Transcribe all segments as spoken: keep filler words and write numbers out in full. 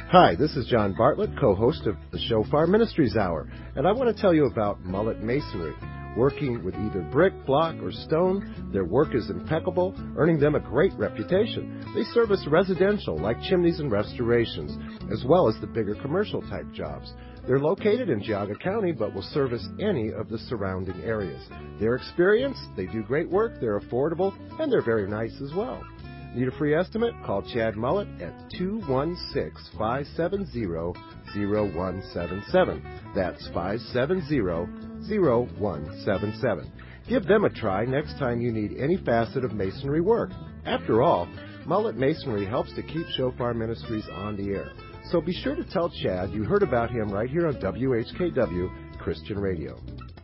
Hi, this is John Bartlett, co-host of the Shofar Ministries Hour, and I want to tell you about Mullet Masonry. Working with either brick, block, or stone, their work is impeccable, earning them a great reputation. They service residential, like chimneys and restorations, as well as the bigger commercial-type jobs. They're located in Geauga County, but will service any of the surrounding areas. They're experienced, they do great work, they're affordable, and they're very nice as well. Need a free estimate? Call Chad Mullet at two one six, five seven zero, zero one seven seven. That's five seven zero, zero one seven seven. Give them a try next time you need any facet of masonry work. After all, Mullet Masonry helps to keep Shofar Ministries on the air. So be sure to tell Chad you heard about him right here on W H K W Christian Radio.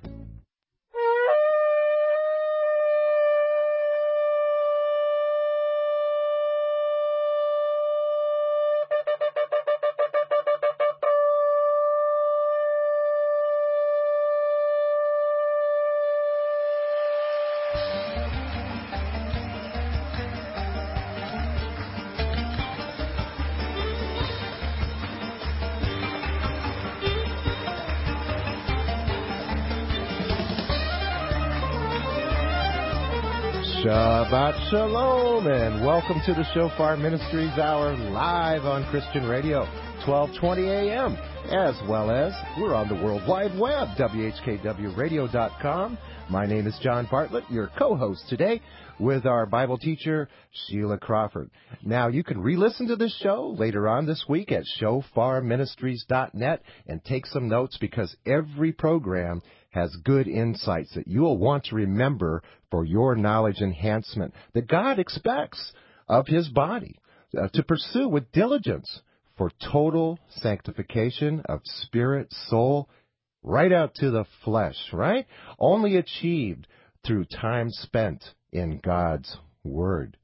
Shabbat Shalom, and welcome to the Shofar Ministries Hour live on Christian Radio, twelve twenty a.m., as well as we're on the World Wide Web, W H K W radio dot com. My name is John Bartlett, your co-host today, with our Bible teacher, Sheila Crawford. Now, you can re-listen to this show later on this week at shofar ministries dot net and take some notes, because every program has good insights that you'll want to remember for your knowledge enhancement that God expects of His body uh, to pursue with diligence for total sanctification of spirit, soul, right out to the flesh, right? Only achieved through time spent in God's Word.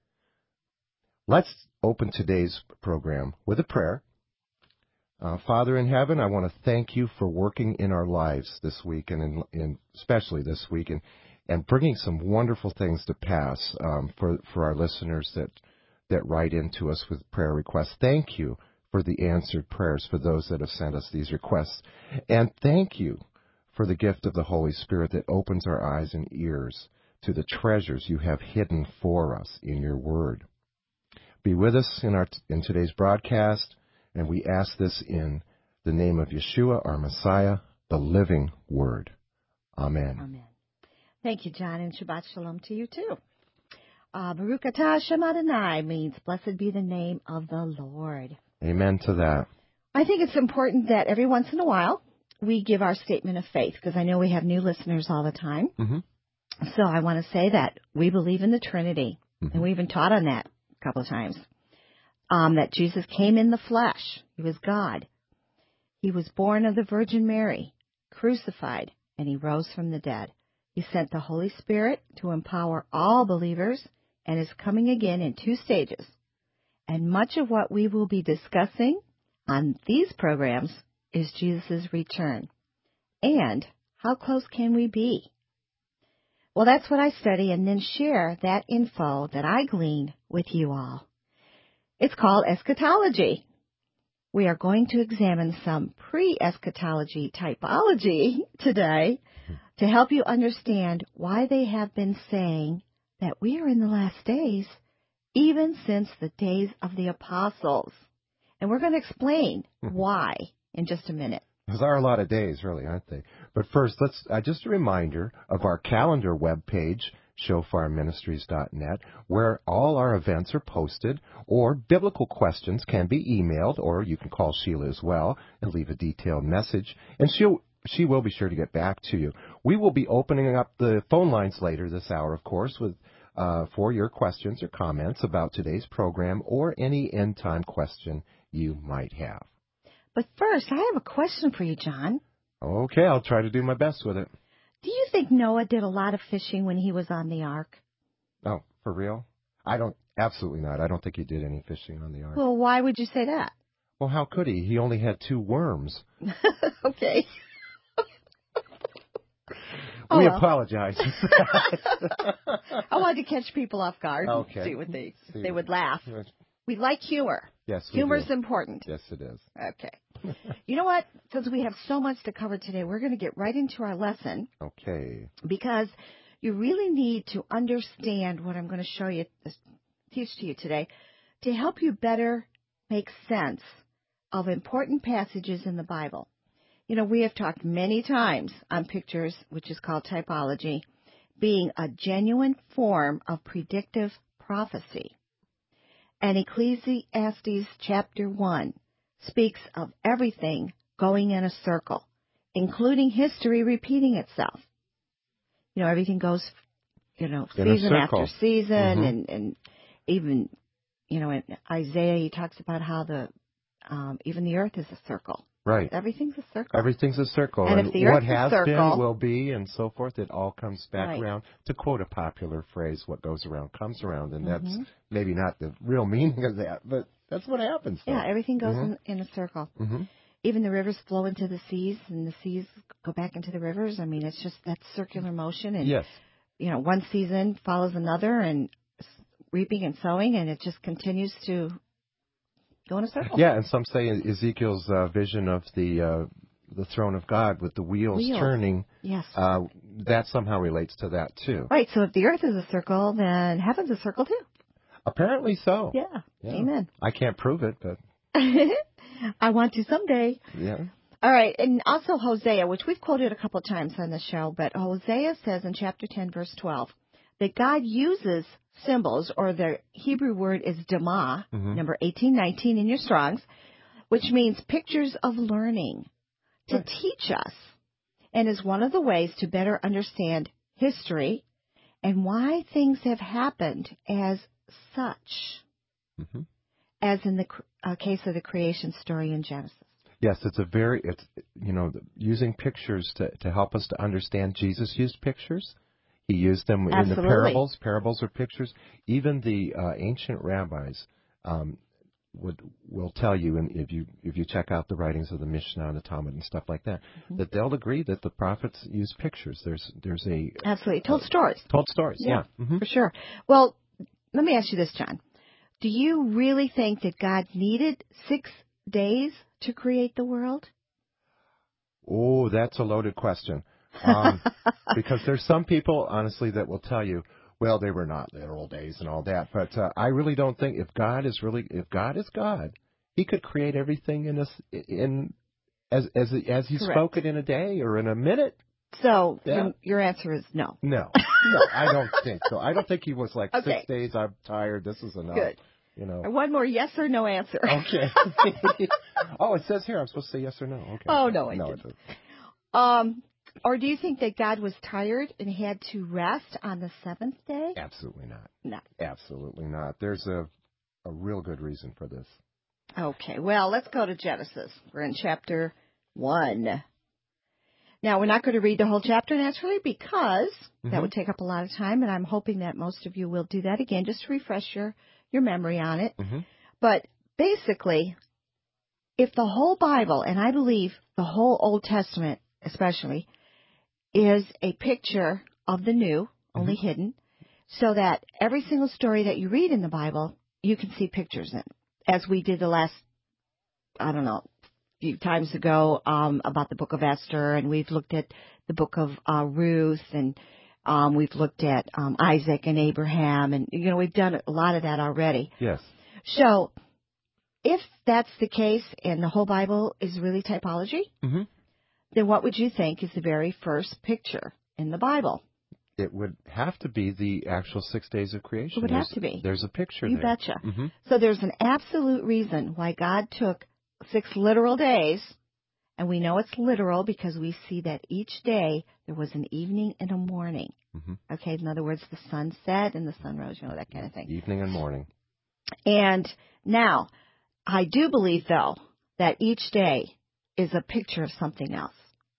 Let's open today's program with a prayer. Uh, Father in heaven, I want to thank you for working in our lives this week, and in, in especially this week, and, and bringing some wonderful things to pass um, for, for our listeners that, that write into us with prayer requests. Thank you for the answered prayers for those that have sent us these requests. And thank you for the gift of the Holy Spirit that opens our eyes and ears to the treasures you have hidden for us in your Word. Be with us in our in today's broadcast, and we ask this in the name of Yeshua, our Messiah, the living Word. Amen. Amen. Thank you, John, and Shabbat Shalom to you, too. Uh, Baruch atah Hashem Adonai means blessed be the name of the Lord. Amen to that. I think it's important that every once in a while we give our statement of faith, because I know we have new listeners all the time. Mm-hmm. So I want to say that we believe in the Trinity, mm-hmm. and we even taught on that a couple of times, um, that Jesus came in the flesh. He was God. He was born of the Virgin Mary, crucified, and he rose from the dead. He sent the Holy Spirit to empower all believers and is coming again in two stages. And much of what we will be discussing on these programs is Jesus' return. And how close can we be? Well, that's what I study and then share that info that I glean with you all. It's called eschatology. We are going to examine some pre-eschatology typology today to help you understand why they have been saying that we are in the last days, even since the days of the apostles. And we're going to explain why in just a minute. Those are a lot of days, really, aren't they? But first, let's uh, just a reminder of our calendar webpage, shofar ministries dot net, where all our events are posted, or biblical questions can be emailed, or you can call Sheila as well and leave a detailed message, and she'll she will be sure to get back to you. We will be opening up the phone lines later this hour, of course, with uh, for your questions or comments about today's program or any end-time question you might have. But first, I have a question for you, John. Okay, I'll try to do my best with it. Do you think Noah did a lot of fishing when he was on the ark? Oh, for real? I don't, absolutely not. I don't think he did any fishing on the ark. Well, why would you say that? Well, how could he? He only had two worms. Okay. We oh, well. apologize. I wanted to catch people off guard. Okay. See what they, See they would laugh. We like humor. Yes, we Humor do. is important. Yes, it is. Okay. You know what? Since we have so much to cover today, we're going to get right into our lesson. Okay. Because you really need to understand what I'm going to show you, teach to you today, to help you better make sense of important passages in the Bible. You know, we have talked many times on pictures, which is called typology, being a genuine form of predictive prophecy. And Ecclesiastes chapter one speaks of everything going in a circle, including history repeating itself. You know, everything goes, you know, In season after season, mm-hmm. and, and even, you know, in Isaiah, he talks about how the um, even the earth is a circle. Right. Everything's a circle. Everything's a circle. And, and if the what earth's has a circle, been, will be, and so forth, it all comes back right. around. To quote a popular phrase, what goes around comes around. And mm-hmm. that's maybe not the real meaning of that, but that's what happens. Though. Yeah, everything goes mm-hmm. in, in a circle. Mm-hmm. Even the rivers flow into the seas, and the seas go back into the rivers. I mean, it's just that circular motion. And, yes. you know, one season follows another, and reaping and sowing, and it just continues to go in a circle. Yeah, and some say Ezekiel's uh, vision of the uh, the throne of God with the wheels, wheels. turning, yes, uh, that somehow relates to that, too. Right, so if the earth is a circle, then heaven's a circle, too. Apparently so. Yeah, yeah. Amen. I can't prove it, but... I want to someday. Yeah. All right, and also Hosea, which we've quoted a couple of times on the show, but Hosea says in chapter ten, verse twelve, that God uses symbols, or the Hebrew word is Dama, mm-hmm. number eighteen nineteen in your Strongs, which means pictures of learning, to right. teach us, and is one of the ways to better understand history and why things have happened as such, mm-hmm. as in the uh, case of the creation story in Genesis. Yes, it's a very, it's, you know, using pictures to, to help us to understand. Jesus used pictures. He used them Absolutely. in the parables. Parables are pictures. Even the uh, ancient rabbis um, would will tell you, and if you if you check out the writings of the Mishnah and the Talmud and stuff like that, mm-hmm. that they'll agree that the prophets use pictures. There's there's a absolutely told uh, stories. Told stories, yeah, yeah mm-hmm. for sure. Well, let me ask you this, John. Do you really think that God needed six days to create the world? Oh, that's a loaded question. Um, because there's some people, honestly, that will tell you, well, they were not literal days and all that. But uh, I really don't think if God is really, if God is God, He could create everything in us in as as as He Correct. spoke it in a day or in a minute. So yeah. your, your answer is no. No, no, I don't think so. I don't think He was like okay. six days. I'm tired. This is enough. Good. You know. One more yes or no answer. Okay. Oh, it says here I'm supposed to say yes or no. Okay. Oh no, I no, didn't. Um, or do you think that God was tired and had to rest on the seventh day? Absolutely not. No. Absolutely not. There's a a real good reason for this. Okay. Well, let's go to Genesis. We're in chapter one. Now, we're not going to read the whole chapter naturally because mm-hmm. that would take up a lot of time, and I'm hoping that most of you will do that again just to refresh your, your memory on it. Mm-hmm. But basically, if the whole Bible, and I believe the whole Old Testament especially, is a picture of the new, only mm-hmm. hidden, so that every single story that you read in the Bible, you can see pictures in, as we did the last, I don't know, few times ago um, about the book of Esther, and we've looked at the book of uh, Ruth, and um, we've looked at um, Isaac and Abraham, and, you know, we've done a lot of that already. Yes. So if that's the case and the whole Bible is really typology, mm-hmm. then what would you think is the very first picture in the Bible? It would have to be the actual six days of creation. It would there's, have to be. There's a picture you there. You betcha. Mm-hmm. So there's an absolute reason why God took six literal days, and we know it's literal because we see that each day there was an evening and a morning. Mm-hmm. Okay, in other words, the sun set and the sun rose, you know, that kind of thing. Evening and morning. And now, I do believe, though, that each day is a picture of something else.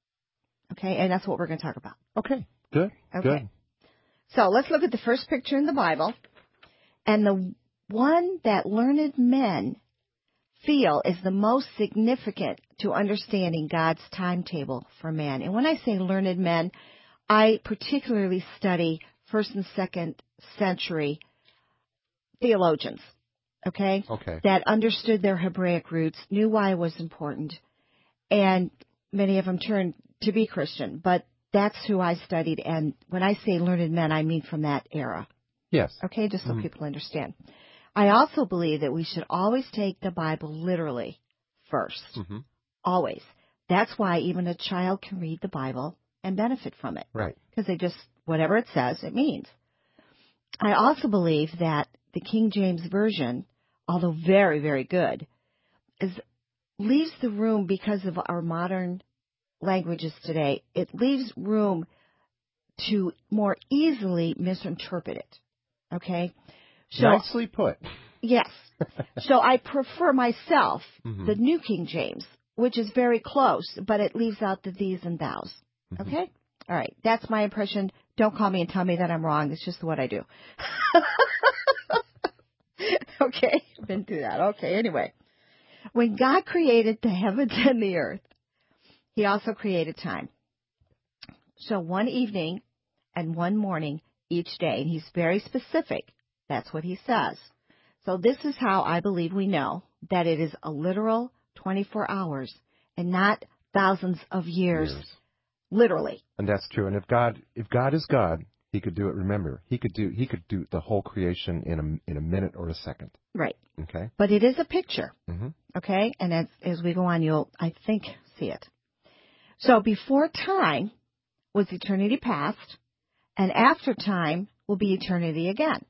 Okay, and that's what we're going to talk about. Okay, good, okay. good. So let's look at the first picture in the Bible, and the one that learned men feel is the most significant to understanding God's timetable for man. And when I say learned men, I particularly study first and second century theologians. okay? Okay. That understood their Hebraic roots, knew why it was important, and many of them turned to be Christian. But that's who I studied, and when I say learned men, I mean from that era. Yes. Okay, just so Mhm. people understand. I also believe that we should always take the Bible literally first. Mm-hmm. Always. That's why even a child can read the Bible and benefit from it. Right. Because they just, whatever it says, it means. I also believe that the King James Version, although very, very good, is leaves the room because of our modern languages today. It leaves room to more easily misinterpret it. Okay? So, Nicely put. yes. So I prefer myself Mhm. the New King James, which is very close, but it leaves out the these and thous. Mhm. Okay? All right. That's my impression. Don't call me and tell me that I'm wrong. It's just what I do. Okay? Been through that. Okay, anyway. When God created the heavens and the earth, He also created time. So one evening and one morning each day, and He's very specific. That's what He says. So this is how I believe we know that it is a literal twenty-four hours and not thousands of years, Years. literally. And that's true. And if God, if God is God, He could do it. Remember, He could do, He could do the whole creation in a in a minute or a second. Right. Okay. But it is a picture. Mm-hmm. Okay? And as, as we go on, you'll, I think, see it. So before time was eternity past, and after time will be eternity again.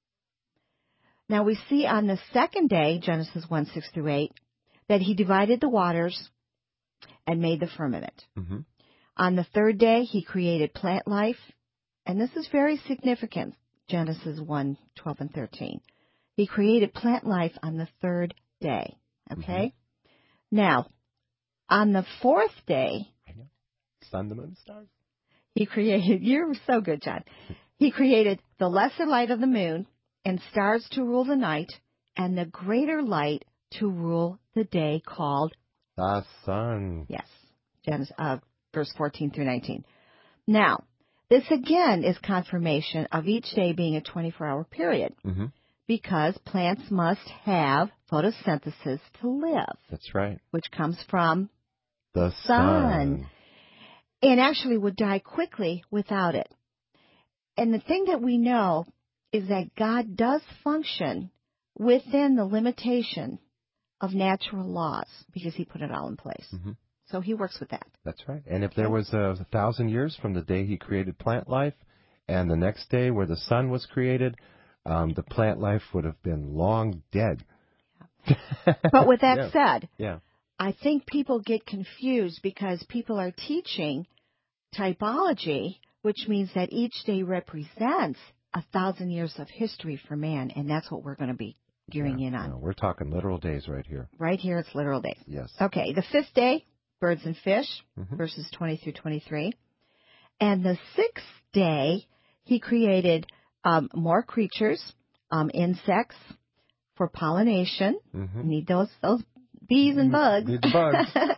Now we see on the second day, Genesis one, six through eight, that He divided the waters and made the firmament. Mm-hmm. On the third day, He created plant life, and this is very significant, Genesis one, twelve and thirteen. He created plant life on the third day, okay? Mm-hmm. Now, on the fourth day, Sun, the moon, stars. He created, you're so good, John. He created the lesser light of the moon and stars to rule the night and the greater light to rule the day called the sun. Yes, Genesis, uh, verse fourteen through nineteen. Now, this again is confirmation of each day being a twenty-four hour period. Mm-hmm. Because plants must have photosynthesis to live. That's right. Which comes from the sun. sun. And actually would die quickly without it. And the thing that we know is that God does function within the limitation of natural laws because He put it all in place. Mm-hmm. So He works with that. That's right. And if there was a, a thousand years from the day He created plant life and the next day where the sun was created, um, the plant life would have been long dead. Yeah. But with that yeah. said, yeah. I think people get confused because people are teaching typology, which means that each day represents a thousand years of history for man, and that's what we're going to be gearing yeah, in on. No, we're talking literal days right here. Right here, it's literal days. Yes. Okay, the fifth day, birds and fish, mm-hmm. verses twenty through twenty-three. And the sixth day, He created um, more creatures, um, insects, for pollination. Mm-hmm. Need those those bees and bugs. Need the bugs.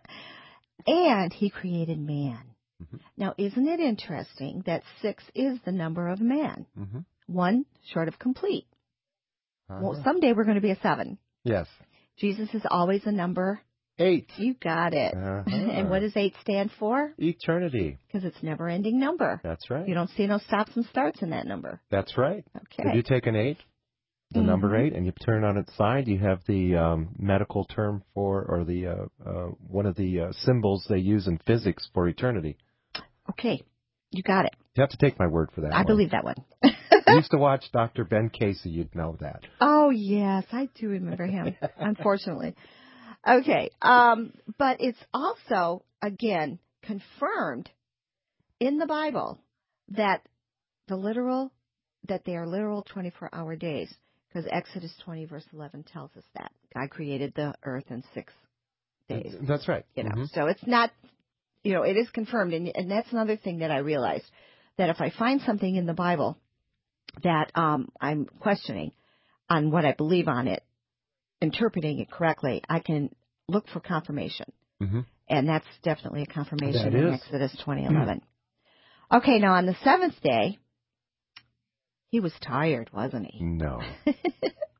And He created man. Mm-hmm. Now, isn't it interesting that six is the number of man? Mm-hmm. One short of complete. Uh-huh. Well, someday we're going to be a seven. Yes. Jesus is always a number. Eight. You got it. Uh-huh. And what does eight stand for? Eternity. Because it's never-ending number. That's right. You don't see no stops and starts in that number. That's right. Okay. If you take an eight, the mm-hmm. number eight, and you turn on its side, you have the um, medical term for, or the uh, uh, one of the uh, symbols they use in physics for eternity. Okay, you got it. You have to take my word for that. I one. believe that one. You used to watch Doctor Ben Casey. You'd know that. Oh, yes, I do remember him, unfortunately. Okay, um, but it's also, again, confirmed in the Bible that the literal, that they are literal twenty-four hour days, because Exodus twenty, verse eleven tells us that. God created the earth in six days. That's right. You know, mm-hmm. So it's not, you know, it is confirmed, and, and that's another thing that I realized, that if I find something in the Bible that um, I'm questioning on what I believe on it, interpreting it correctly, I can look for confirmation. Mm-hmm. And that's definitely a confirmation that in is. Exodus twenty eleven. Mm-hmm. Okay, now on the seventh day, He was tired, wasn't He? No.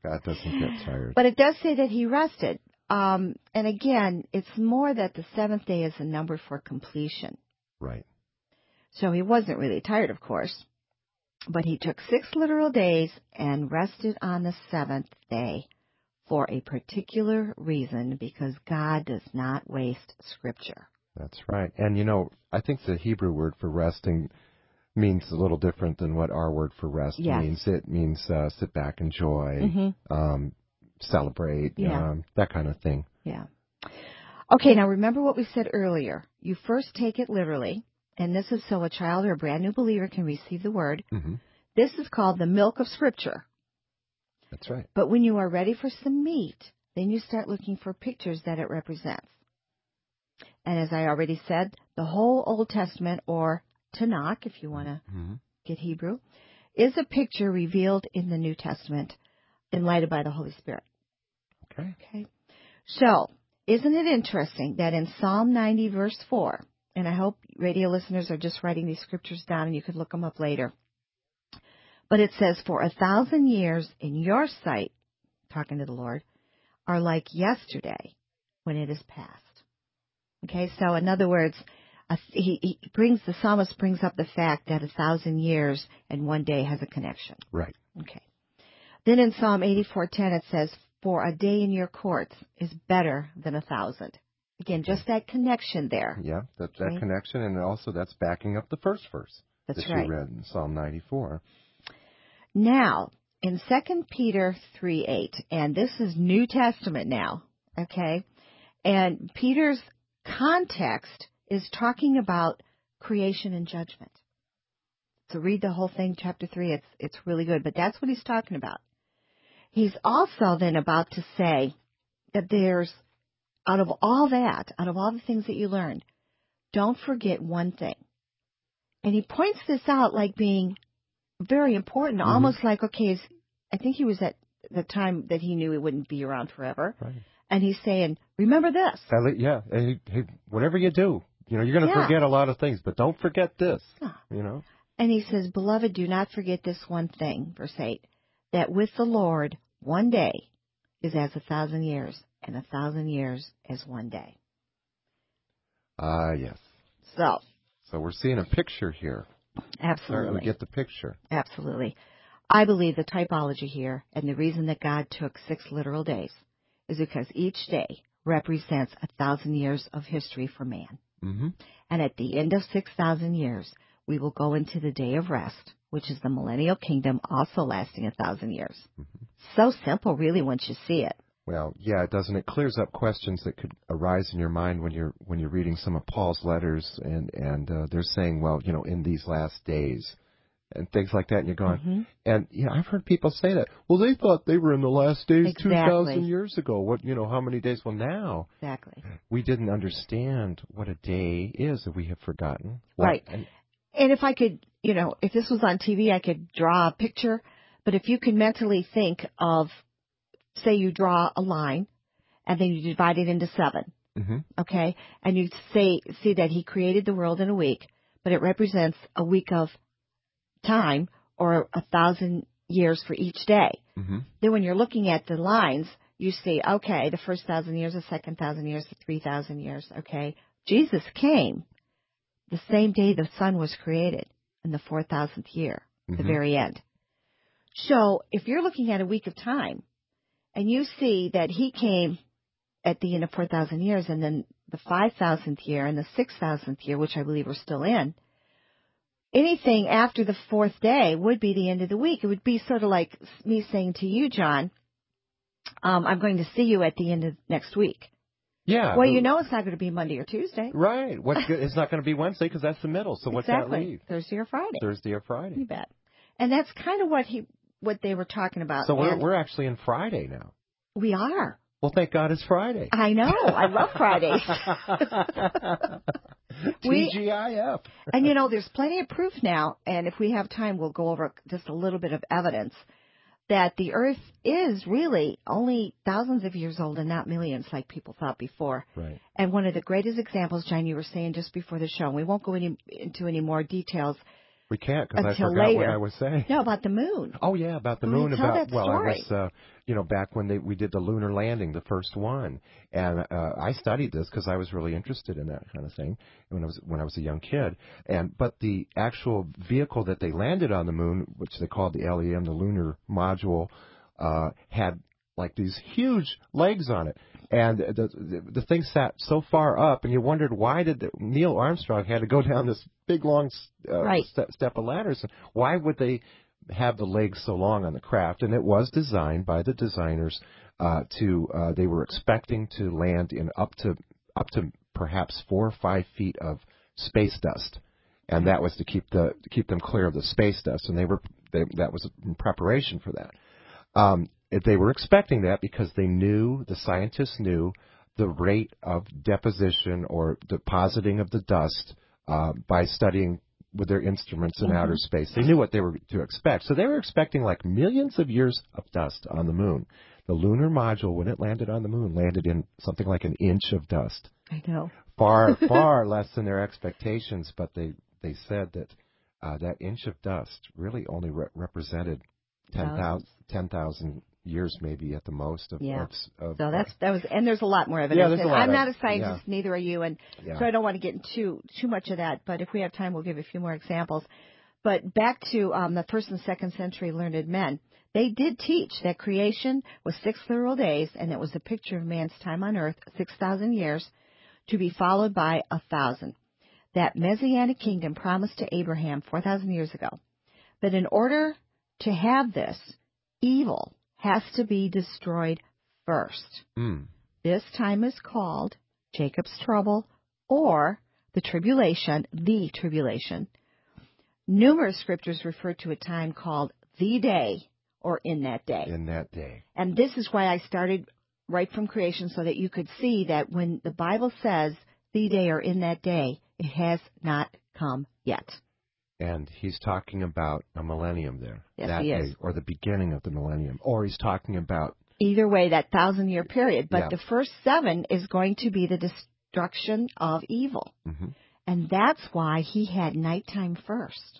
God doesn't get tired. But it does say that he rested. Um, and again, it's more that the seventh day is a number for completion. Right. So he wasn't really tired, of course. But he took six literal days and rested on the seventh day for a particular reason, because God does not waste Scripture. That's right. And, you know, I think the Hebrew word for resting means a little different than what our word for rest Yes. means. It means uh, sit back, enjoy, Mm-hmm. um, celebrate, Yeah. um, that kind of thing. Yeah. Okay, now remember what we said earlier. You first take it literally, and this is so a child or a brand new believer can receive the word. Mm-hmm. This is called the milk of Scripture. That's right. But when you are ready for some meat, then you start looking for pictures that it represents. And as I already said, the whole Old Testament, or Tanakh, if you want to Mm-hmm. get Hebrew, is a picture revealed in the New Testament, enlightened by the Holy Spirit. Okay. Okay. So, isn't it interesting that in Psalm ninety, verse four, and I hope radio listeners are just writing these scriptures down and you could look them up later, but it says, for a thousand years in your sight, talking to the Lord, are like yesterday when it is past. Okay, so in other words, a, he, he brings the psalmist brings up the fact that a thousand years and one day has a connection. Right. Okay. Then in Psalm eighty-four ten it says, for a day in your courts is better than a thousand. Again, just that connection there. Yeah, that, that Okay. connection, and also that's backing up the first verse That's that right. you read in Psalm ninety-four. Now, in Second Peter three eight, and this is New Testament now, okay? And Peter's context is talking about creation and judgment. So read the whole thing, chapter three. It's it's really good, but that's what he's talking about. He's also then about to say that there's, out of all that, out of all the things that you learned, don't forget one thing. And he points this out like being very important, Mm-hmm. almost like, okay, I think he was at the time that he knew he wouldn't be around forever. Right. And he's saying, remember this. Yeah, hey, hey, whatever you do, you know, you're going to Yeah. forget a lot of things, but don't forget this, Yeah. you know. And he says, beloved, do not forget this one thing, verse eight, that with the Lord, one day is as a thousand years, and a thousand years as one day. Ah, uh, yes. So, So we're seeing a picture here. absolutely. We get the picture. Absolutely. I believe the typology here, and the reason that God took six literal days, is because each day represents a thousand years of history for man. Mm-hmm. And at the end of six thousand years, we will go into the day of rest, which is the millennial kingdom, also lasting a thousand years. Mm-hmm. So simple, really, once you see it. Well, yeah, it doesn't. It clears up questions that could arise in your mind when you're when you're reading some of Paul's letters, and and uh, they're saying, well, you know, in these last days, and things like that. And you're going, mm-hmm. and yeah, I've heard people say that. Well, they thought they were in the last days exactly. two thousand years ago. What, you know, how many days? Well, now exactly. we didn't understand what a day is, that we have forgotten. What, right. And, and if I could, you know, if this was on T V, I could draw a picture. But if you could mentally think of, say you draw a line, and then you divide it into seven, mm-hmm. okay? And you say see that he created the world in a week, but it represents a week of time or a thousand years for each day. Mm-hmm. Then when you're looking at the lines, you see, okay, the first thousand years, the second thousand years, the three thousand years, okay? Jesus came the same day the sun was created, in the four thousandth year, mm-hmm. the very end. So if you're looking at a week of time, and you see that he came at the end of four thousand years, and then the five thousandth year and the six thousandth year, which I believe we're still in, anything after the fourth day would be the end of the week. It would be sort of like me saying to you, John, um, I'm going to see you at the end of next week. Yeah. Well, you know it's not going to be Monday or Tuesday. Right. What's good? It's not going to be Wednesday because that's the middle. So what's exactly. that leave? Thursday or Friday. Thursday or Friday. You bet. And that's kind of what he, what they were talking about. So we're, we're actually in Friday now. We are. Well, thank God it's Friday. I know. I love Fridays. T G I F. And, you know, there's plenty of proof now, and if we have time, we'll go over just a little bit of evidence that the Earth is really only thousands of years old and not millions like people thought before. Right. And one of the greatest examples, John, you were saying just before the show, and we won't go any, into any more details, We can't because I until forgot later. what I was saying. No, about the moon. Oh yeah, about the Well, moon. tell About that well, story. I was, uh, you know, back when they we did the lunar landing, the first one, and uh, I studied this because I was really interested in that kind of thing when I was when I was a young kid. And but the actual vehicle that they landed on the moon, which they called the L E M, the lunar module, uh, had like these huge legs on it. And the, the the thing sat so far up, and you wondered why did the, Neil Armstrong had to go down this big long uh, right. step, step of ladders? Why would they have the legs so long on the craft? And it was designed by the designers uh, to uh, they were expecting to land in up to up to perhaps four or five feet of space dust, and that was to keep the to keep them clear of the space dust. And they were they, that was in preparation for that. Um, They were expecting that because they knew, the scientists knew, the rate of deposition or depositing of the dust uh, by studying with their instruments in mm-hmm. outer space. They knew what they were to expect. So they were expecting like millions of years of dust on the moon. The lunar module, when it landed on the moon, landed in something like an inch of dust. I know. Far, far less than their expectations, but they, they said that uh, that inch of dust really only re- represented ten thousand years maybe at the most of, yeah. of, of so that's that was and there's a lot more evidence. Yeah, there's a lot I'm of, not a scientist, yeah. neither are you, and yeah. so I don't want to get into too much of that, but if we have time we'll give a few more examples. But back to um, the first and second century learned men, they did teach that creation was six literal days, and it was a picture of man's time on earth, six thousand years, to be followed by a thousand. That Messianic kingdom promised to Abraham four thousand years ago. But in order to have this, evil has to be destroyed first. Mm. This time is called Jacob's trouble or the tribulation, the tribulation. Numerous scriptures refer to a time called the day or in that day. In that day. And this is why I started right from creation so that you could see that when the Bible says the day or in that day, it has not come yet. And he's talking about a millennium there. Yes, that he day, is. or the beginning of the millennium. Or he's talking about... Either way, that thousand-year period. But yeah. the first seven is going to be the destruction of evil. Mm-hmm. And that's why he had nighttime first.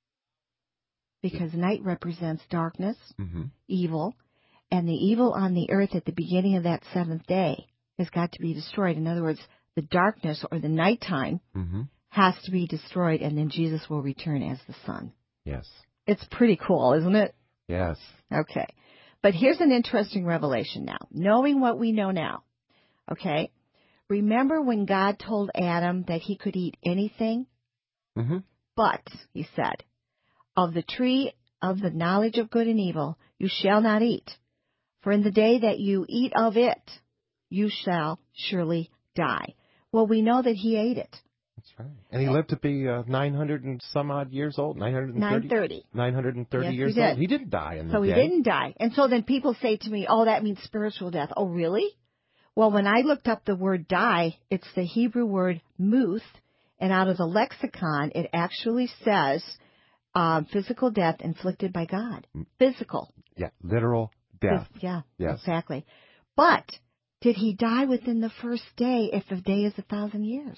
Because yeah. night represents darkness, mm-hmm. evil, and the evil on the earth at the beginning of that seventh day has got to be destroyed. In other words, the darkness or the nighttime mm-hmm. has to be destroyed, and then Jesus will return as the sun. Yes. It's pretty cool, isn't it? Yes. Okay. But here's an interesting revelation now. Knowing what we know now, okay? Remember when God told Adam that he could eat anything? Mm-hmm. But, he said, of the tree of the knowledge of good and evil you shall not eat. For in the day that you eat of it, you shall surely die. Well, we know that he ate it. That's right. And he lived to be uh, nine hundred and some odd years old, nine hundred thirty. nine thirty. nine hundred thirty yes, years he old. He didn't die in the So day. he didn't die. And so then people say to me, oh, that means spiritual death. Oh, really? Well, when I looked up the word die, it's the Hebrew word muth, and out of the lexicon, it actually says um, physical death inflicted by God. Physical. Yeah, literal death. Phys- yeah, yes. exactly. But did he die within the first day if a day is a thousand years?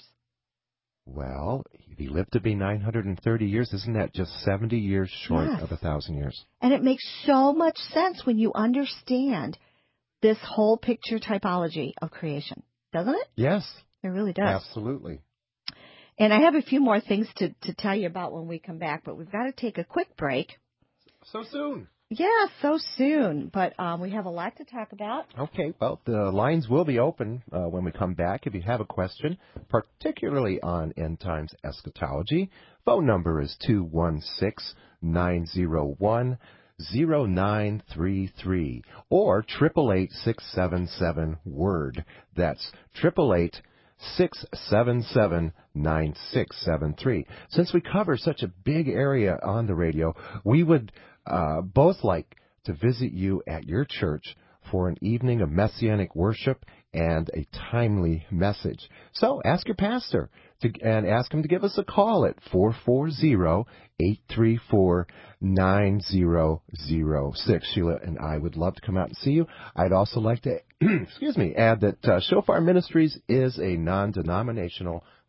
Well, if he lived to be nine hundred thirty years, isn't that just seventy years short yes. of a thousand years? And it makes so much sense when you understand this whole picture typology of creation, doesn't it? Yes. It really does. Absolutely. And I have a few more things to, to tell you about when we come back, but we've got to take a quick break. So soon. Yeah, so soon. But um, we have a lot to talk about. Okay, well, the lines will be open uh, when we come back. If you have a question, particularly on end times eschatology, phone number is two one six, nine zero one, zero nine three three or triple eight six seven seven word. That's triple eight six seven seven nine six seven three. Since we cover such a big area on the radio, we would uh, both like to visit you at your church for an evening of messianic worship and a timely message. So ask your pastor to, and ask him to give us a call at four four zero, eight three four, nine zero zero six. Sheila and I would love to come out and see you. I'd also like to, excuse me, add that uh, Shofar Ministries is a non-denominational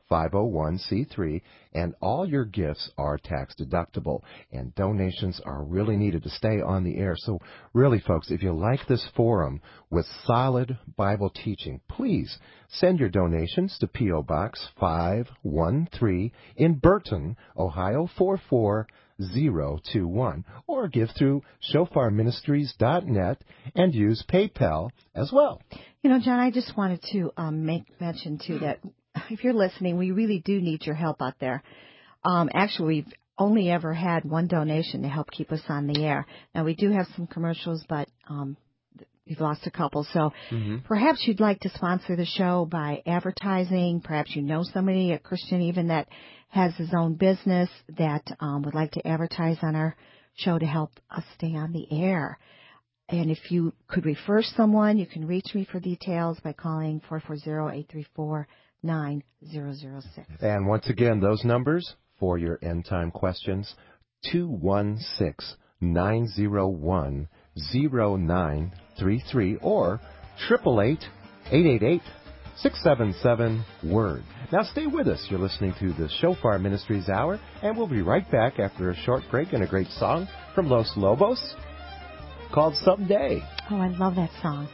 five oh one c three, and all your gifts are tax deductible, and donations are really needed to stay on the air. So really, folks, if you like this forum with solid Bible teaching, please send your donations to P O. Box five one three in Burton, Ohio four four zero two one, or give through shofar ministries dot net and use PayPal as well. You know, John, I just wanted to um, make mention, too, that if you're listening, we really do need your help out there. Um, actually, we've only ever had one donation to help keep us on the air. Now, we do have some commercials, but um, we've lost a couple. So mm-hmm. perhaps you'd like to sponsor the show by advertising. Perhaps you know somebody, a Christian even, that has his own business that um, would like to advertise on our show to help us stay on the air. And if you could refer someone, you can reach me for details by calling four four zero, eight three four, nine zero zero six. And once again, those numbers for your end time questions, two one six, nine zero one, zero nine three three or eight eight eight, eight eight eight, six seven seven, word. Now stay with us. You're listening to the Shofar Ministries Hour, and we'll be right back after a short break and a great song from Los Lobos called Someday. Oh, I love that song.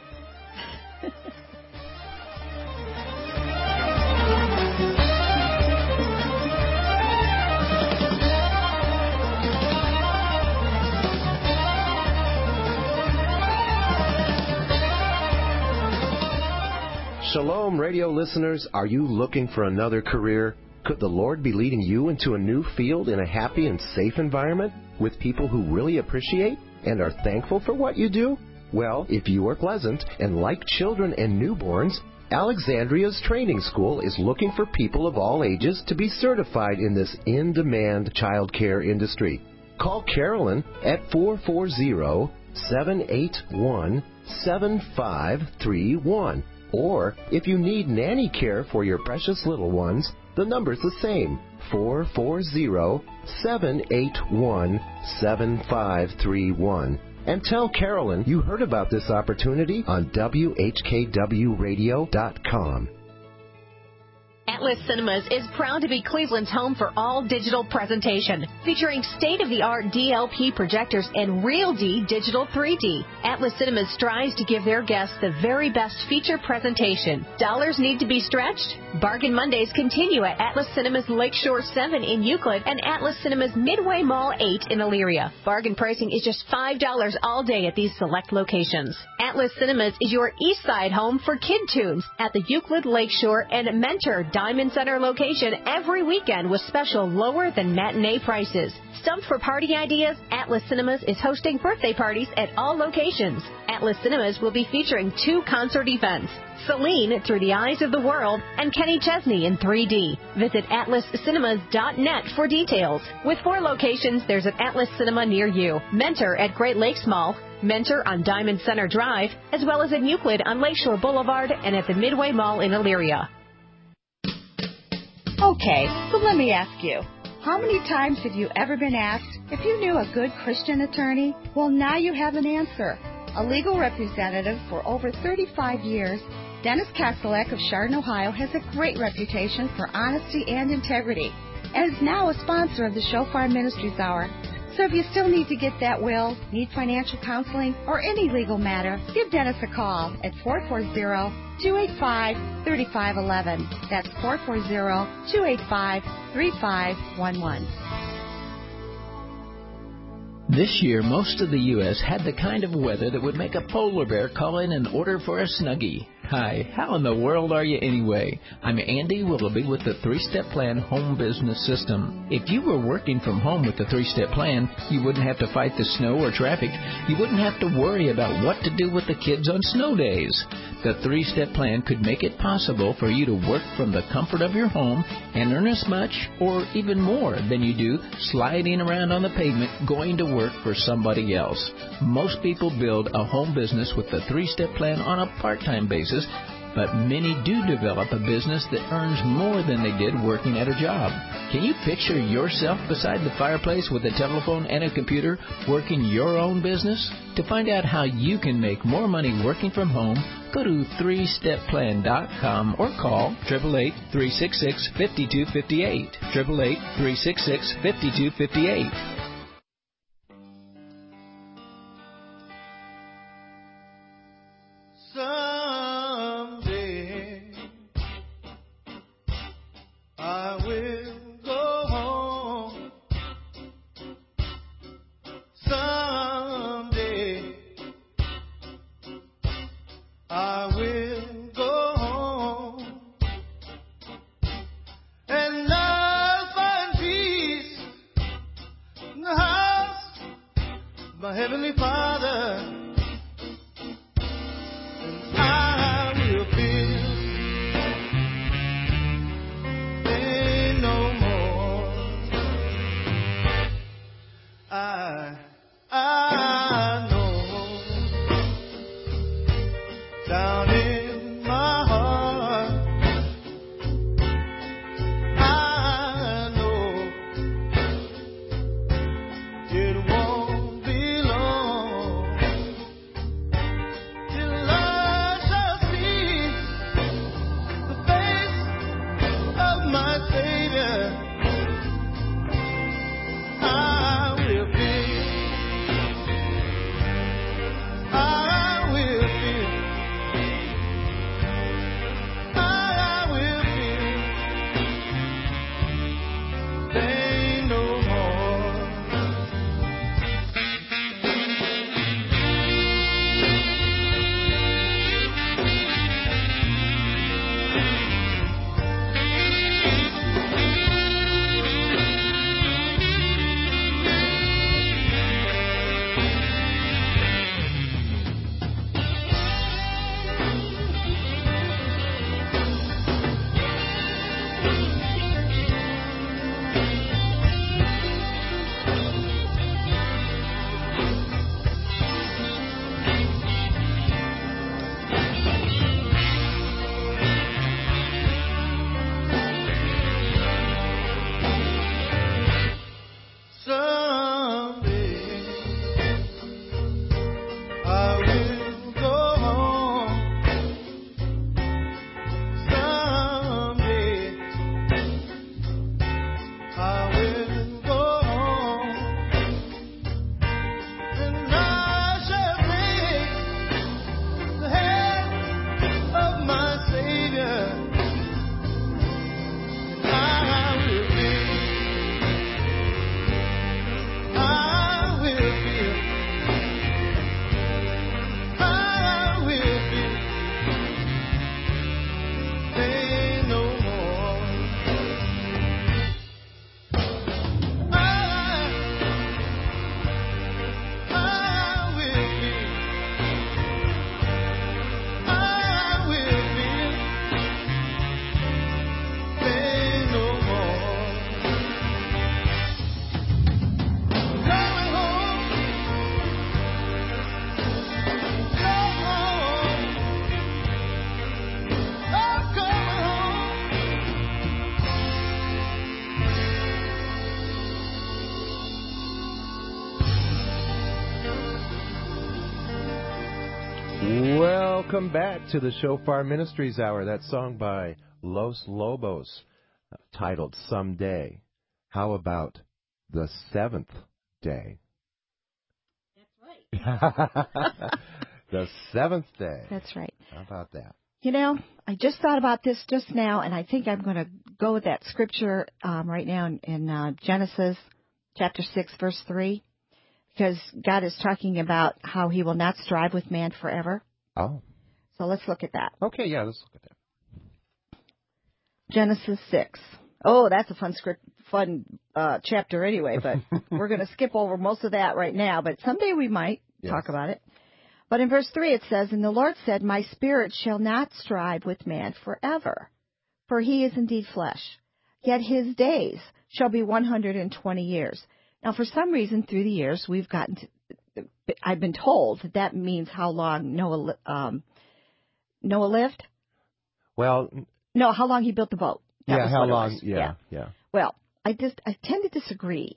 Shalom, radio listeners. Are you looking for another career? Could the Lord be leading you into a new field in a happy and safe environment with people who really appreciate and are thankful for what you do? Well, if you are pleasant and like children and newborns, Alexandria's Training School is looking for people of all ages to be certified in this in-demand child care industry. Call Carolyn at four four zero, seven eight one, seven five three one. Or, if you need nanny care for your precious little ones, the number's the same, four four zero, seven eight one, seven five three one. And tell Carolyn you heard about this opportunity on W H K W radio dot com. Atlas Cinemas is proud to be Cleveland's home for all digital presentation, featuring state-of-the-art D L P projectors and Real D Digital three D. Atlas Cinemas strives to give their guests the very best feature presentation. Dollars need to be stretched? Bargain Mondays continue at Atlas Cinemas Lakeshore seven in Euclid and Atlas Cinemas Midway Mall eight in Elyria. Bargain pricing is just five dollars all day at these select locations. Atlas Cinemas is your east side home for Kid Tunes at the Euclid Lakeshore and Mentor Diamond Center location every weekend with special lower than matinee prices. Stumped for party ideas? Atlas Cinemas is hosting birthday parties at all locations. Atlas Cinemas will be featuring two concert events, Celine Through the Eyes of the World and Kenny Chesney in three D. Visit atlas cinemas dot net for details. With four locations, there's an Atlas Cinema near you. Mentor at Great Lakes Mall, Mentor on Diamond Center Drive, as well as in Euclid on Lakeshore Boulevard and at the Midway Mall in Elyria. Okay, so let me ask you, how many times have you ever been asked if you knew a good Christian attorney? Well, now you have an answer. A legal representative for over thirty-five years, Dennis Kasolek of Chardon, Ohio, has a great reputation for honesty and integrity, and is now a sponsor of the Shofar Ministries Hour. So if you still need to get that will, need financial counseling, or any legal matter, give Dennis a call at four four zero, two eight five, three five one one. That's four four zero, two eight five, three five one one. This year, most of the U S had the kind of weather that would make a polar bear call in and order for a Snuggie. Hi, how in the world are you anyway? I'm Andy Willoughby with the three-step plan home business system. If you were working from home with the three-step plan, you wouldn't have to fight the snow or traffic. You wouldn't have to worry about what to do with the kids on snow days. The three-step plan could make it possible for you to work from the comfort of your home and earn as much or even more than you do sliding around on the pavement going to work for somebody else. Most people build a home business with the three-step plan on a part-time basis, but many do develop a business that earns more than they did working at a job. Can you picture yourself beside the fireplace with a telephone and a computer working your own business? To find out how you can make more money working from home, go to three step plan dot com or call eight eight eight, three six six, five two five eight, eight eight eight, three six six, five two five eight. Welcome back to the Shofar Ministries Hour. That song by Los Lobos, uh, titled Someday. How about the seventh day? That's right. The seventh day. That's right. How about that? You know, I just thought about this just now, and I think I'm going to go with that scripture um, right now in, in uh, Genesis chapter six, verse three, because God is talking about how he will not strive with man forever. Oh. So let's look at that. Okay, yeah, let's look at that. Genesis six. Oh, that's a fun script, fun uh, chapter anyway, but we're going to skip over most of that right now, but someday we might yes. talk about it. But in verse three it says, "And the Lord said, My spirit shall not strive with man forever, for he is indeed flesh. Yet his days shall be one hundred twenty years." Now, for some reason, through the years, we've gotten to, I've been told that that means how long Noah, um, Noah lived. Well, No, how long he built the boat. That yeah, was how what it long? was. Yeah, yeah. yeah. Well, I just I tend to disagree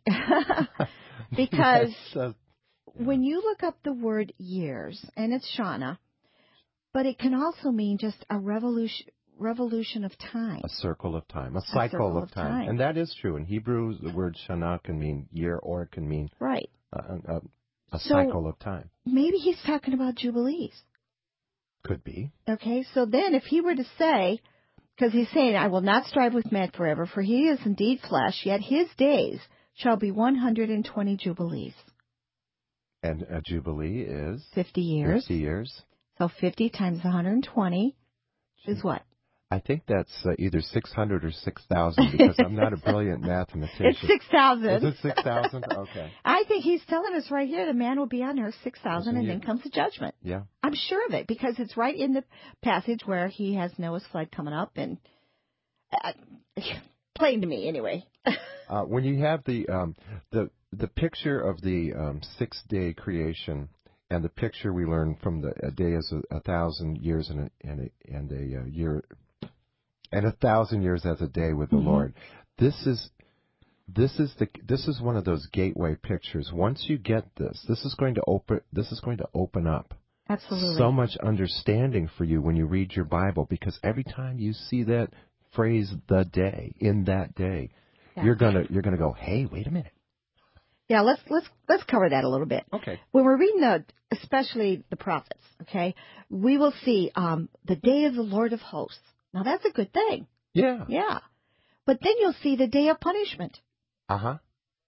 because So, when you look up the word years, and it's Shana, but it can also mean just a revolution revolution of time. a circle of time, a cycle circle of, of time. time. And that is true. In Hebrew, the word Shana can mean year or it can mean Right. a, a, a So- cycle of time. Maybe he's talking about jubilees. Could be. Okay, so then if he were to say, because he's saying, I will not strive with man forever, for he is indeed flesh, yet his days shall be one hundred twenty jubilees. And a jubilee is fifty years. fifty years. So fifty times one hundred twenty is what? I think that's uh, either six hundred or six thousand because I'm not a brilliant mathematician. It's six thousand. Is it six thousand? Okay. I think he's telling us right here the man will be on earth six thousand and Isn't then he? comes the judgment. Yeah. I'm sure of it because it's right in the passage where he has Noah's flood coming up and uh, plain to me anyway. Uh, when you have the um, the the picture of the um, six day creation and the picture we learn from the a day is a, a thousand years and a and a, and a, uh year and a thousand years as a day with the Mm-hmm. Lord. This is this is the this is one of those gateway pictures. Once you get this, this is going to open this is going to open up Absolutely. so much understanding for you when you read your Bible, because every time you see that phrase "the day" in that day, Yeah. you're gonna you're gonna go, hey, wait a minute. Yeah, let's let's let's cover that a little bit. Okay. When we're reading the, especially the prophets, okay, we will see um, the day of the Lord of hosts. Now that's a good thing. Yeah. Yeah. But then you'll see the day of punishment. Uh huh.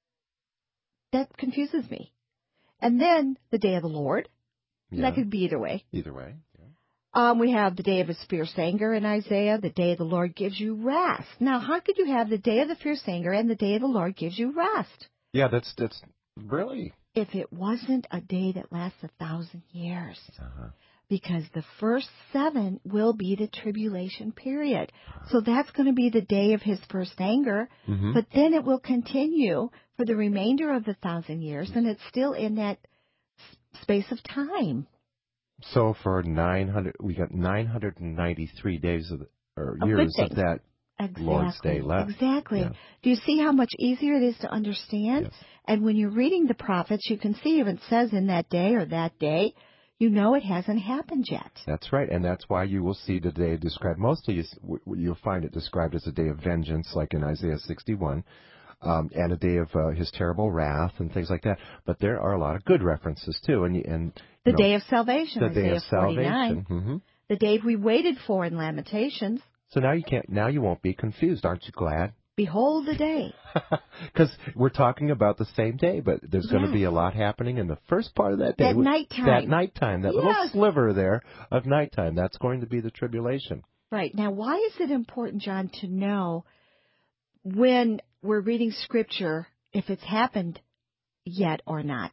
That confuses me. And then the day of the Lord. Yeah. That could be either way. Either way. Yeah. Um, we have the day of his fierce anger in Isaiah. The day of the Lord gives you rest. Now, how could you have the day of the fierce anger and the day of the Lord gives you rest? Yeah, that's that's really. If it wasn't a day that lasts a thousand years. Uh-huh. Because the first seven will be the tribulation period. So that's going to be the day of his first anger. Mm-hmm. But then it will continue for the remainder of the thousand years, and it's still in that s- space of time. So for nine hundred, we got nine hundred and ninety-three days of the, or Of good years of things. that Exactly. Lord's Day left. Exactly. Yeah. Do you see how much easier it is to understand? Yes. And when you're reading the prophets, you can see if it says in that day or that day, you know it hasn't happened yet. That's right, and that's why you will see the day described. Mostly, you, s- w- you'll find it described as a day of vengeance, like in Isaiah sixty-one, um, and a day of uh, his terrible wrath and things like that. But there are a lot of good references too, and and The you know, day of salvation, the Isaiah day of forty-nine. salvation. hmm The day we waited for in Lamentations. So now you can't. Now you won't be confused. Aren't you glad? Behold the day. Because we're talking about the same day, but there's going to Yes. be a lot happening in the first part of that day. That nighttime. That nighttime, that little Yes. sliver there of nighttime. That's going to be the tribulation. Right. Now, why is it important, John, to know when we're reading Scripture if it's happened yet or not?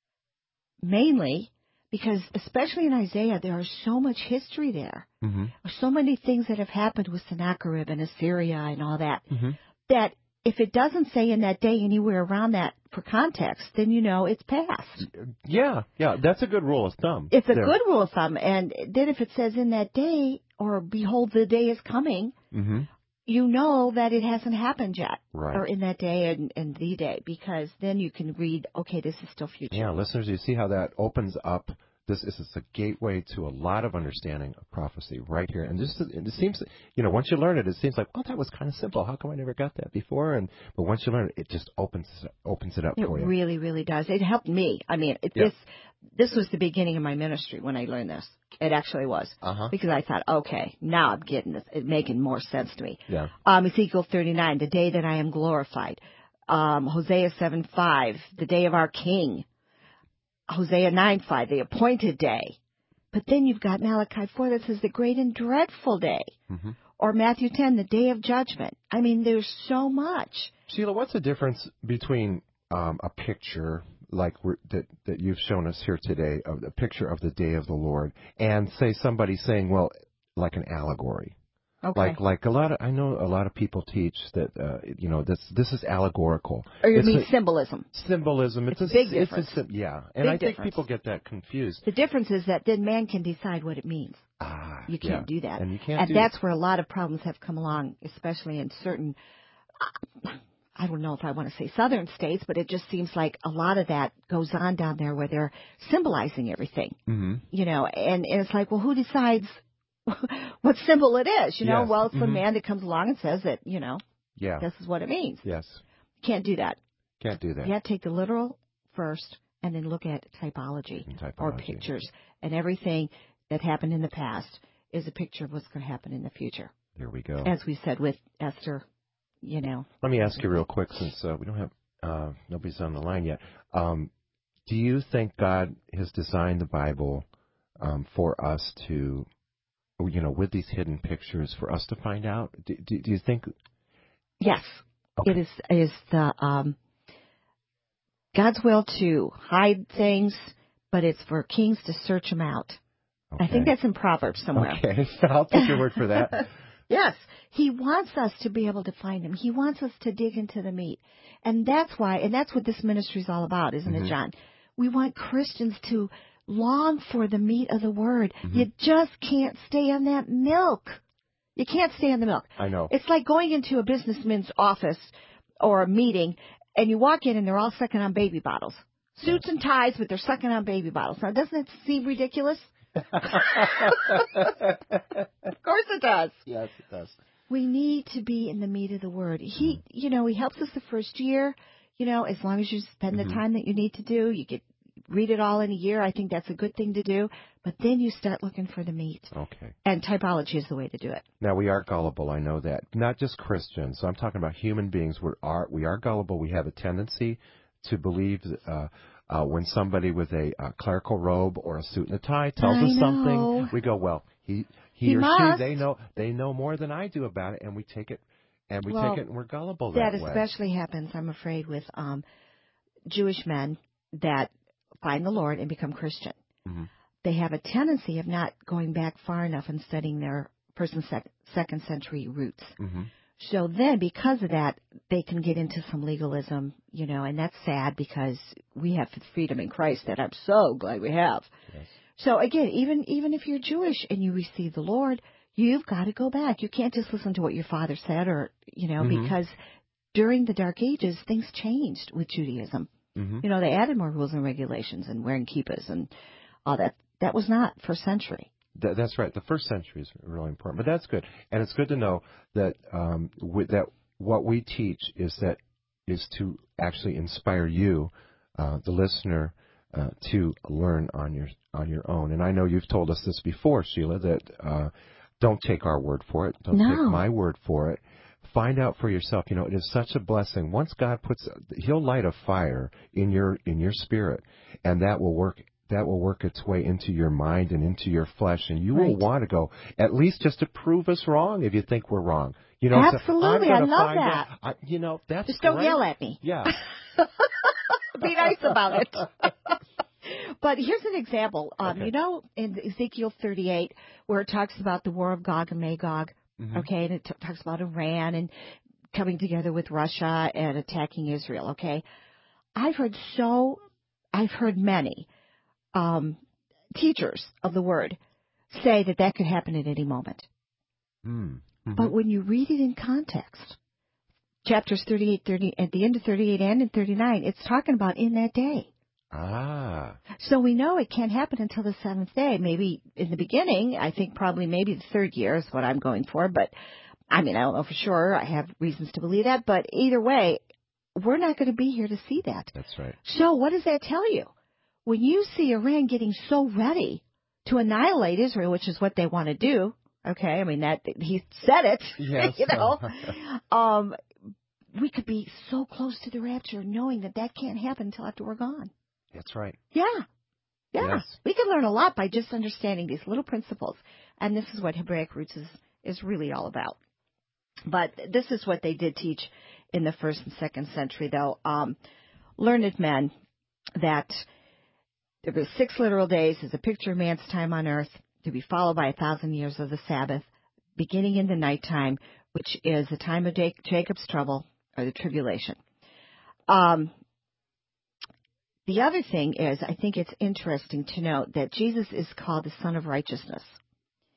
Mainly because, especially in Isaiah, there is so much history there. Mm-hmm. So many things that have happened with Sennacherib and Assyria and all that, Mm-hmm. that if it doesn't say in that day anywhere around that for context, then you know it's past. Yeah, yeah, that's a good rule of thumb. It's a there. good rule of thumb. And then if it says in that day, or behold, the day is coming, Mm-hmm. you know that it hasn't happened yet. Right. Or in that day and, and the day, because then you can read, okay, this is still future. Yeah, listeners, you see how that opens up. This is a gateway to a lot of understanding of prophecy right here. And just it seems, you know, once you learn it, it seems like, oh, that was kind of simple. How come I never got that before? And but once you learn it, it just opens opens it up It for you. really, really does. It helped me. I mean, it, Yeah. this this was the beginning of my ministry when I learned this. It actually was. Uh-huh. Because I thought, okay, now I'm getting this. It's making more sense to me. Yeah. Um, Ezekiel thirty-nine, the day that I am glorified. Um, Hosea seven five, the day of our King. Hosea nine five, the appointed day. But then you've got Malachi four that says the great and dreadful day. Mm-hmm. Or Matthew ten, the day of judgment. I mean, there's so much. Sheila, what's the difference between um, a picture like we're, that that you've shown us here today, of a picture of the day of the Lord, and say somebody saying, well, like an allegory? Okay. Like like a lot of I know a lot of people teach that uh, you know this this is allegorical. Or you It's mean a- symbolism. Symbolism. It's, It's a big it's difference. A, sim- yeah, and Big I think difference. people get that confused. The difference is that then man can decide what it means. Ah, You can't yeah. do that. And you can't And do that's where a lot of problems have come along, especially in certain, I don't know if I want to say southern states, but it just seems like a lot of that goes on down there where they're symbolizing everything. Mm-hmm. You know, and, and it's like, well, who decides what symbol it is? You know, Yes. well, it's mm-hmm. the man that comes along and says that, you know, yeah. this is what it means. Yes. Can't do that. Can't do that. You have to take the literal first and then look at typology, typology. or pictures. And everything that happened in the past is a picture of what's going to happen in the future. There we go. As we said with Esther, you know. Let me ask you real quick, since uh, we don't have, uh, nobody's on the line yet. Um, do you think God has designed the Bible um, for us to, you know, with these hidden pictures, for us to find out? Do, do, do you think? Yes. Okay. It is, is the um, God's will to hide things, but it's for kings to search them out. Okay. I think that's in Proverbs somewhere. Okay, I'll take your word for that. Yes. He wants us to be able to find him. He wants us to dig into the meat. And that's why, and that's what this ministry is all about, isn't mm-hmm. it, John? We want Christians to long for the meat of the word. Mm-hmm. You just can't stay on that milk. You can't stay on the milk. I know. It's like going into a businessman's office or a meeting, and you walk in and they're all sucking on baby bottles. Suits and ties, but they're sucking on baby bottles. Now, doesn't it seem ridiculous? Of course it does. Yes, it does. We need to be in the meat of the word. He, mm-hmm. you know, he helps us the first year. You know, as long as you spend mm-hmm. the time that you need to do, you get read it all in a year. I think that's a good thing to do. But then you start looking for the meat. Okay. And typology is the way to do it. Now, we are gullible. I know that. Not just Christians. So I'm talking about human beings. We are we are gullible. We have a tendency to believe uh, uh, when somebody with a uh, clerical robe or a suit and a tie tells I us know. something, we go, well, he he, he or must. she, they know they know more than I do about it, and we take it and we well, take it and we're gullible that, that way. That especially happens, I'm afraid, with um, Jewish men that find the Lord and become Christian. Mm-hmm. They have a tendency of not going back far enough and studying their first and sec- second century roots. Mm-hmm. So then, because of that, they can get into some legalism, you know, and that's sad because we have freedom in Christ that I'm so glad we have. Yes. So again, even even if you're Jewish and you receive the Lord, you've got to go back. You can't just listen to what your father said, or, you know, mm-hmm. because during the Dark Ages, things changed with Judaism. Mm-hmm. You know, they added more rules and regulations and wearing kippahs and all that. That was not first century. That, that's right. The first century is really important, but that's good, and it's good to know that um, with that what we teach is that is to actually inspire you, uh, the listener, uh, to learn on your on your own. And I know you've told us this before, Sheila, that uh, don't take our word for it. Don't no. take my word for it. Find out for yourself. You know, it is such a blessing. Once God puts, He'll light a fire in your in your spirit, and that will work. That will work its way into your mind and into your flesh, and you right. will want to go at least just to prove us wrong if you think we're wrong. You know, absolutely, so I love find that. Out, I, you know, that's just don't great. yell at me. Yeah, be nice about it. But here's an example. Um, okay. You know, in Ezekiel thirty-eight, where it talks about the war of Gog and Magog. Mm-hmm. Okay, and it t- talks about Iran and coming together with Russia and attacking Israel. Okay, I've heard so, I've heard many um, teachers of the word say that that could happen at any moment. Mm-hmm. But when you read it in context, chapters thirty-eight, thirty, at the end of thirty-eight and in thirty-nine, it's talking about in that day. Ah. So we know it can't happen until the seventh day. Maybe in the beginning, I think probably maybe the third year is what I'm going for. But, I mean, I don't know for sure. I have reasons to believe that. But either way, we're not going to be here to see that. That's right. So what does that tell you? When you see Iran getting so ready to annihilate Israel, which is what they want to do, okay, I mean, that he said it, yes. you know, um, we could be so close to the rapture knowing that that can't happen until after we're gone. That's right. Yeah. Yeah. Yes. We can learn a lot by just understanding these little principles. And this is what Hebraic Roots is, is really all about. But this is what they did teach in the first and second century, though. Um, learned men that there were six literal days as a picture of man's time on earth to be followed by a thousand years of the Sabbath, beginning in the nighttime, which is the time of Jacob's trouble or the tribulation. Um, The other thing is, I think it's interesting to note that Jesus is called the Son of Righteousness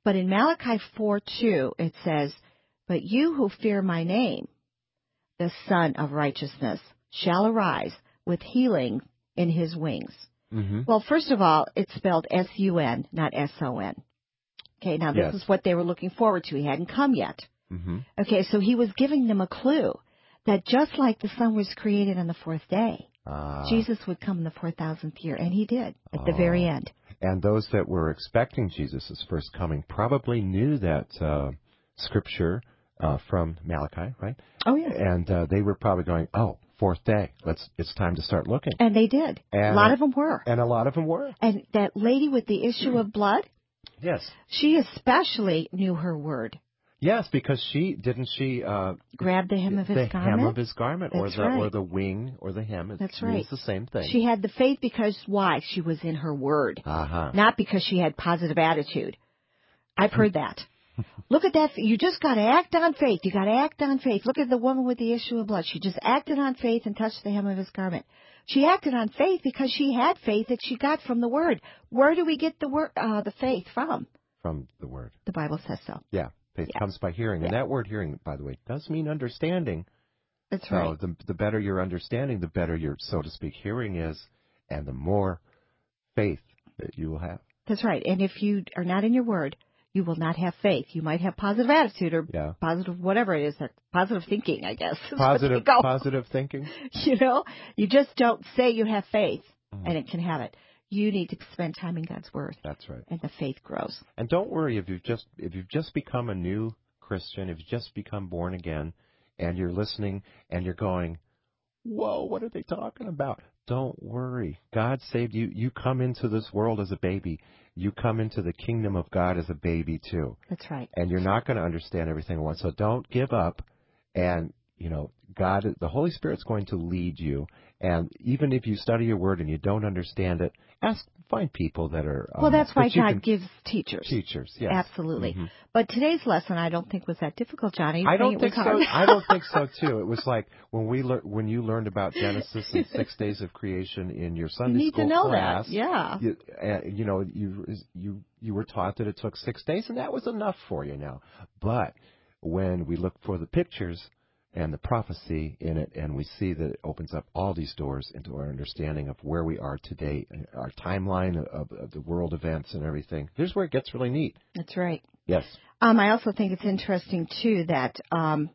But in Malachi four two, it says, "But you who fear my name, the Son of Righteousness, shall arise with healing in his wings." Mm-hmm. Well, first of all, it's spelled S U N, not S O N. Okay, now this Yes. is what they were looking forward to. He hadn't come yet. Mm-hmm. Okay, so he was giving them a clue that just like the sun was created on the fourth day, Ah. Jesus would come in the four thousandth year, and he did at the Oh. very end. And those that were expecting Jesus' first coming probably knew that uh, scripture uh, from Malachi, right? Oh, yeah. And uh, they were probably going, "Oh, fourth day. Let's. It's time to start looking." And they did. And, a lot of them were. And a lot of them were. And that lady with the issue of blood, Yes. she especially knew her word. Yes, because she didn't she uh, Grab the hem of his the garment. hem of his garment, or That's the right. or the wing, or the hem. It That's means right. the same thing. She had the faith because why? She was in her word. Uh-huh. Not because she had positive attitude. I've heard that. Look at that. You just got to act on faith. You got to act on faith. Look at the woman with the issue of blood. She just acted on faith and touched the hem of his garment. She acted on faith because she had faith that she got from the word. Where do we get the word, uh, the faith from? From the word. The Bible says so. Yeah. Faith Yeah. comes by hearing. And Yeah. that word hearing, by the way, does mean understanding. That's So right. the, the better your understanding, the better your, so to speak, hearing is, and the more faith that you will have. That's right. And if you are not in your word, you will not have faith. You might have positive attitude or Yeah. positive whatever it is, or positive thinking, I guess. is what they Positive, go. positive thinking. You know, you just don't say you have faith Mhm. and it can have it. You need to spend time in God's word, That's right. and the faith grows. And don't worry if you've just if you've just become a new Christian, if you've just become born again, and you're listening and you're going, "Whoa, what are they talking about?" Don't worry. God saved you. You come into this world as a baby. You come into the kingdom of God as a baby too. That's right. And you're not going to understand everything at once. So don't give up. And, you know, God, the Holy Spirit's going to lead you. And even if you study your word and you don't understand it, ask, find people that are. Um, Well, that's why that you God can- gives teachers. Teachers, yes. Absolutely. Mhm. But today's lesson, I don't think was that difficult, Johnny. You're I saying don't it think was so. hard. I don't think so too. It was like when we lear- when you learned about Genesis and six days of creation in your You Sunday need school to know class. that. Yeah. You, uh, you know, you you you were taught that it took six days, and that was enough for you now. But when we look for the pictures and the prophecy in it, and we see that it opens up all these doors into our understanding of where we are today, our timeline of, of the world events and everything. Here's where it gets really neat. That's right. Yes. Um, I also think it's interesting, too, that um,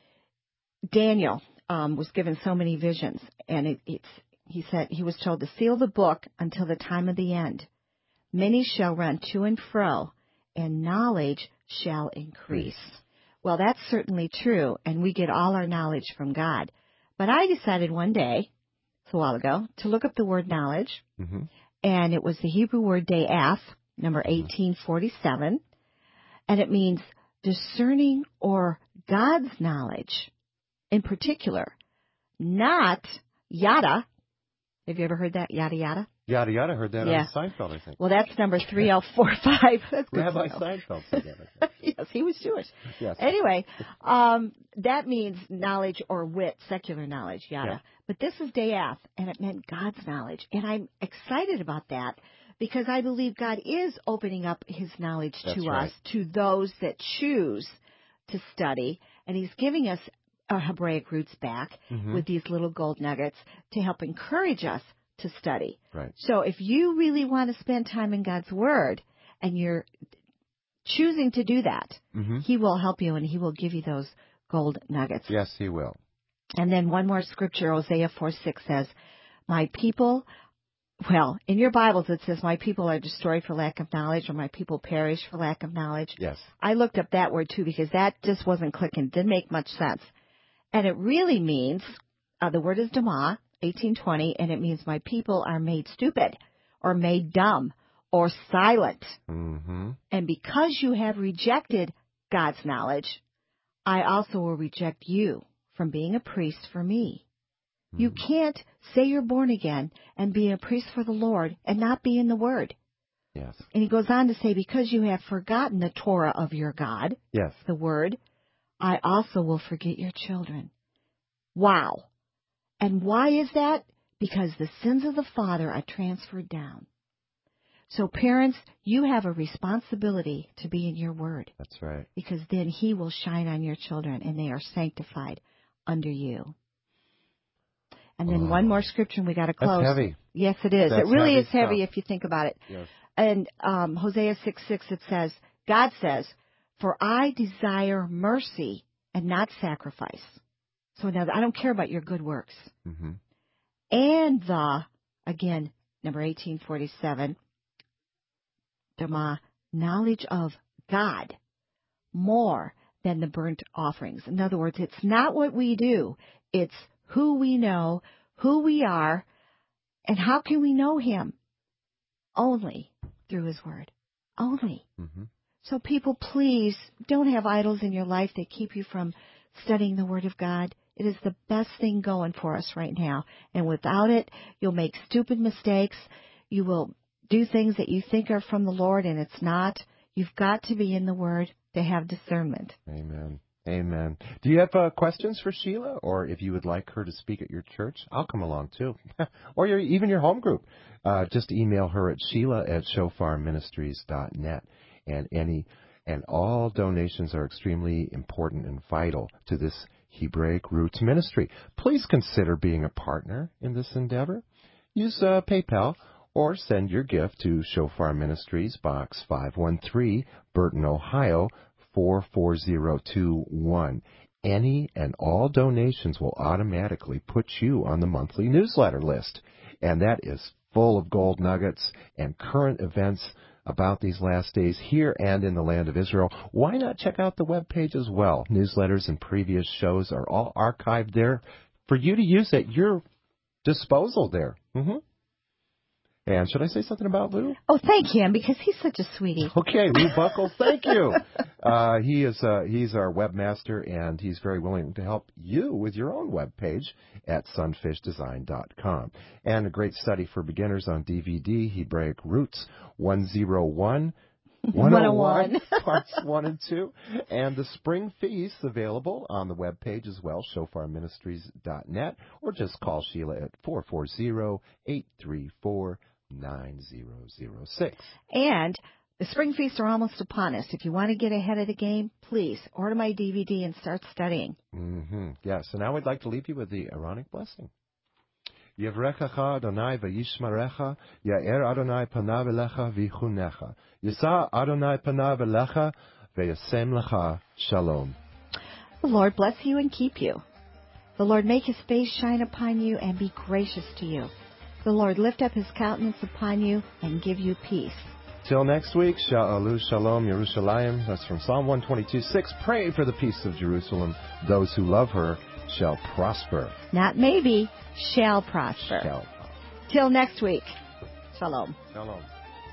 Daniel um, was given so many visions, and it, it's, he said he was told to seal the book until the time of the end. Many shall run to and fro, and knowledge shall increase. Well, that's certainly true, and we get all our knowledge from God. But I decided one day, it's a while ago, to look up the word knowledge, Mm-hmm. and it was the Hebrew word da'af, number eighteen forty-seven, and it means discerning or God's knowledge in particular, not yada. Have you ever heard that, yada yada? Yada yada. Heard that Yeah. on Seinfeld, I think. Well, that's number three oh four five. That's good to Rabbi know. Seinfeld said that, I think. Yes, he was Jewish. Yes. Anyway, um, that means knowledge or wit, secular knowledge, yada. Yeah. But this is da'af, and it meant God's knowledge. And I'm excited about that because I believe God is opening up his knowledge That's to right. us, to those that choose to study. And he's giving us our Hebraic roots back Mhm. with these little gold nuggets to help encourage us to study. Right. So if you really want to spend time in God's Word and you're choosing to do that, Mm-hmm. he will help you and he will give you those gold nuggets. Yes, he will. And then one more scripture, Hosea four six says, my people, well, in your Bibles it says, my people are destroyed for lack of knowledge, or my people perish for lack of knowledge. Yes. I looked up that word too because that just wasn't clicking. Didn't make much sense. And it really means, uh, the word is Dama, eighteen twenty, and it means my people are made stupid or made dumb or silent. Mm-hmm. And because you have rejected God's knowledge, I also will reject you from being a priest for me. Mm-hmm. You can't say you're born again and be a priest for the Lord and not be in the Word. Yes. And he goes on to say, because you have forgotten the Torah of your God, Yes. the Word, I also will forget your children. Wow. And why is that? Because the sins of the father are transferred down. So parents, you have a responsibility to be in your word. That's right. Because then he will shine on your children, and they are sanctified under you. And then oh. one more scripture, and we got to close. That's heavy. Yes, it is. That's it really heavy is heavy stuff. if you think about it. Yes. And um, Hosea six six, it says, God says, for I desire mercy and not sacrifice. So now I don't care about your good works. Mm-hmm. And the, again, number eighteen forty-seven, the knowledge of God more than the burnt offerings. In other words, it's not what we do. It's who we know, who we are, and how can we know him? Only through his word. Only. Mm-hmm. So people, please don't have idols in your life that keep you from studying the word of God. It is the best thing going for us right now. And without it, you'll make stupid mistakes. You will do things that you think are from the Lord, and it's not. You've got to be in the word to have discernment. Amen. Amen. Do you have uh, questions for Sheila, or if you would like her to speak at your church? I'll come along too, or your, even your home group. Uh, just email her at Sheila at shofar ministries dot net, and any and all donations are extremely important and vital to this Hebraic Roots ministry. Please consider being a partner in this endeavor. Use uh, PayPal or send your gift to Shofar Ministries, Box five one three, Burton, Ohio, four four zero two one. Any and all donations will automatically put you on the monthly newsletter list. And that is full of gold nuggets and current events about these last days here and in the land of Israel. Why not check out the webpage as well? Newsletters and previous shows are all archived there for you to use at your disposal there. Mm-hmm. And should I say something about Lou? Oh, thank him, because he's such a sweetie. Okay, Lou Buckles, thank you. Uh, he is uh, he's our webmaster, and he's very willing to help you with your own webpage at sunfish design dot com. And a great study for beginners on D V D, Hebraic Roots one oh one, one oh one, parts one and two. And the spring feast available on the webpage as well, shofar ministries dot net, or just call Sheila at four four zero, eight three four, nine zero zero six. And the spring feasts are almost upon us. If you want to get ahead of the game, please order my D V D and start studying. Mm-hmm. Yes, and now we'd like to leave you with the Aaronic blessing. Yevrechacha Adonai v'yishmarecha, Ya'er Adonai panav elecha v'yichunecha, Yisa Adonai panav elecha v'yasem lecha shalom. The Lord bless you and keep you. The Lord make his face shine upon you and be gracious to you. The Lord lift up his countenance upon you and give you peace. Till next week, Sha'alu Shalom Yerushalayim. That's from Psalm one twenty-two six. Pray for the peace of Jerusalem. Those who love her shall prosper. Not maybe, shall prosper. Shall. Till next week. Shalom. Shalom.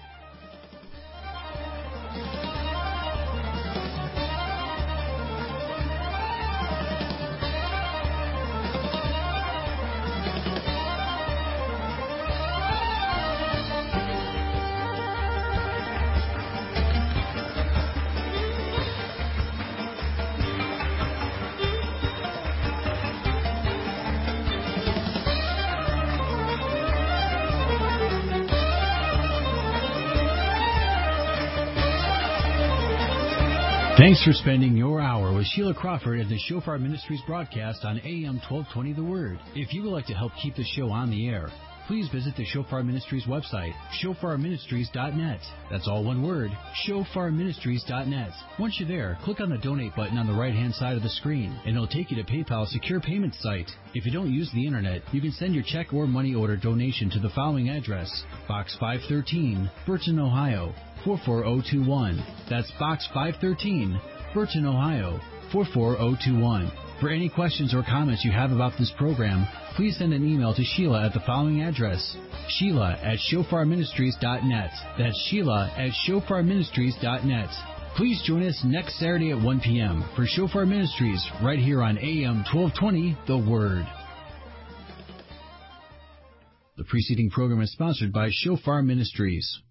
Thanks for spending your hour with Sheila Crawford at the Shofar Ministries broadcast on A M twelve twenty The Word. If you would like to help keep the show on the air, please visit the Shofar Ministries website, shofar ministries dot net. That's all one word, shofar ministries dot net. Once you're there, click on the donate button on the right-hand side of the screen, and it'll take you to PayPal's secure payment site. If you don't use the internet, you can send your check or money order donation to the following address, Box five thirteen, Burton, Ohio, four four zero two one. That's Box five thirteen, Burton, Ohio, four four zero two one. For any questions or comments you have about this program, please send an email to Sheila at the following address, Sheila at shofar ministries dot net. That's Sheila at shofar ministries dot net. Please join us next Saturday at one p.m. for Shofar Ministries right here on A M twelve twenty The Word. The preceding program is sponsored by Shofar Ministries.